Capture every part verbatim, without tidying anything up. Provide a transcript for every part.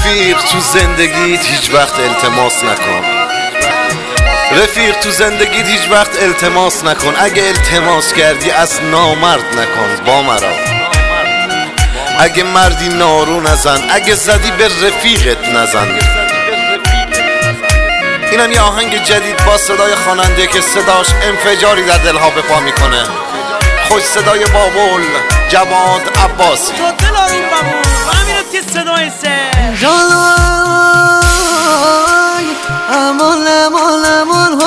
رفیق تو زندگیت هیچ وقت التماس نکن. رفیق تو زندگیت هیچ وقت التماس نکن. اگه التماس کردی از نامرد نکن با مرا. اگه مردی نارو نزن، اگه زدی به رفیقت نزن. اینم یه آهنگ جدید با صدای خواننده که صداش انفجاری در دلها به پا میکنه. خوش صدای بابول جواد عباسی. تو دل آروم بابول و همین که صدای سه جانای امال امال امال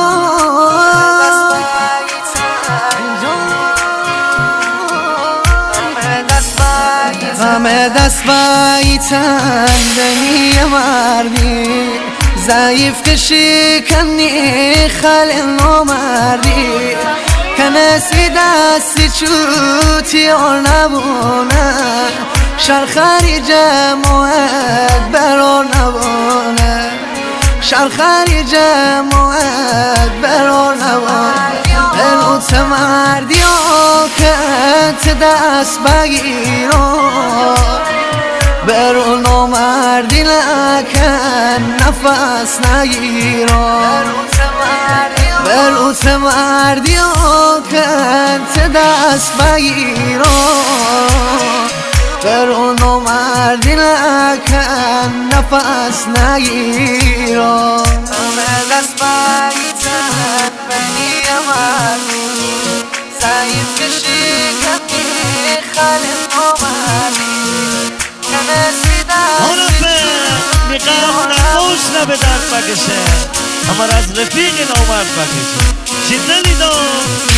همه دست بایتن دنی مردی ضعیف کشی کنی خل نامردی کنسی دستی چوتی آر نبونه شرخری جمعت برار نبونه شرخری جمعت برار نبونه دلوت مردی آکت دست بگیرم برون نامردی لکن نفس نگیرم بروت مردی آکت دست بگیرم برون نامردی لکن نفس نگیرم همه دست بگیتن بنی مردی ضعیف کشی کنی خل نامردی میقرم نفوش نبه درد بکشه اما از رفیق نامرد بکشه چیزه دیدم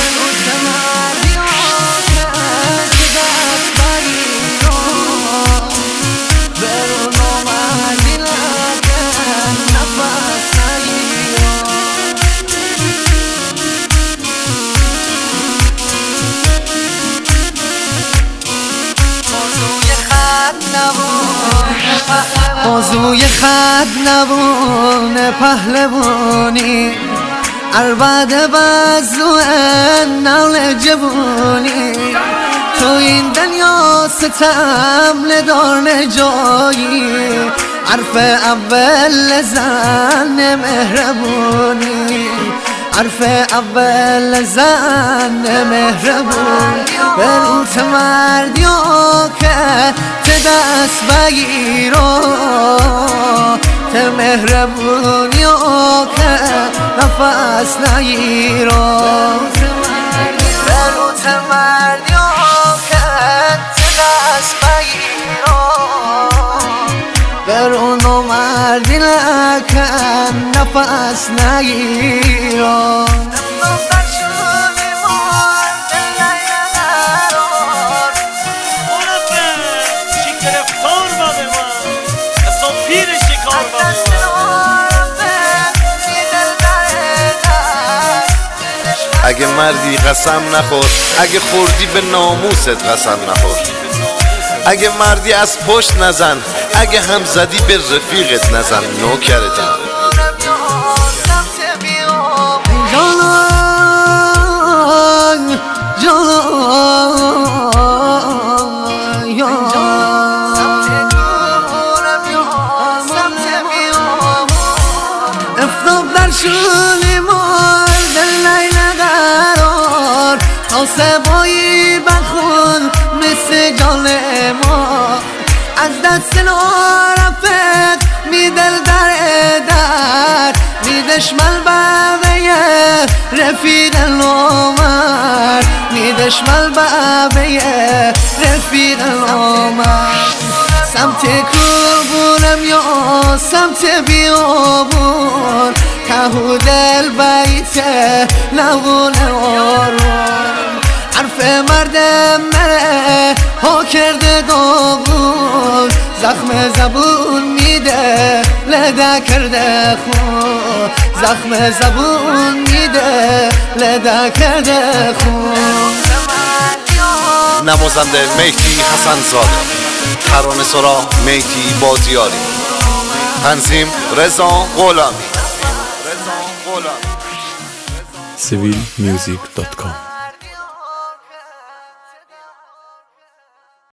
موضوع خد نبونه پهلوانی عربد بزو نول جوانی تو این دنیا ستم ندار نجایی عرف اول زن مهربونی عرف اول زن مهربون بروت مردی که دست بگیرم ته مهربونی که نفس نگیرم بروت مردی که دست بگیرم برون مردی لکن نفس نگیرم اگه مردی قسم نخور، اگه خوردی به ناموست قسم نخور. اگه مردی از پشت نزن، اگه هم زدی به رفیقت نزن. نوکرتم جانان جانان افتاب در شولی مال دل لیل قرار تا سبایی بخون مثل جان ما از دست نارفت میدل در در میدشمل بابه رفیق نامرد میدشمل بابه رفیق نامرد سمت کربونم یا سمت بیابون کهو دل بیته نبونه آرون عرف مردم مره ها کرده داغون زخم زبون میده لده کرده خون زخم زبون میده لده کرده خون نوازنده مهدی حسن زاده، ترانه سرا مهدی بازیاری، تنظیم رضا غلامی. سیویل میوزیک دات کام